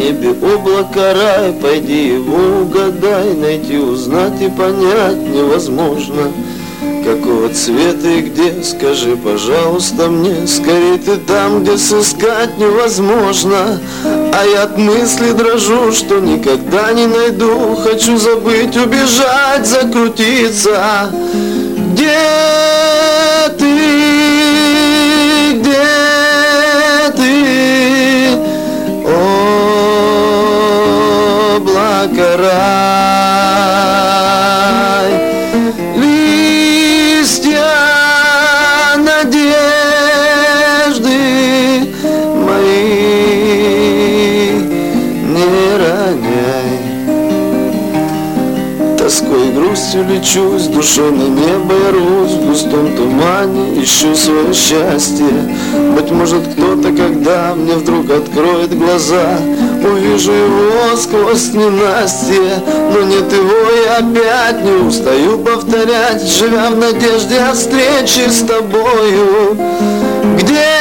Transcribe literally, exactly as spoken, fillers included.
небе облако рай, пойди его угадай, найти, узнать и понять невозможно. Какого цвета и где, скажи, пожалуйста, мне. Скорей ты там, где сыскать невозможно. А я от мысли дрожу, что никогда не найду. Хочу забыть, убежать, закрутиться. Где ты, где ты, облако рай, листья надежды мои не роняй. Тоской и грустью лечу, с душой на небо я рвусь, в густом тумане ищу свое счастье. Быть может, кто-то, когда мне вдруг откроет глаза, увижу его сквозь ненастье. Но нет его, я опять не устаю повторять, живя в надежде о встрече с тобою. Где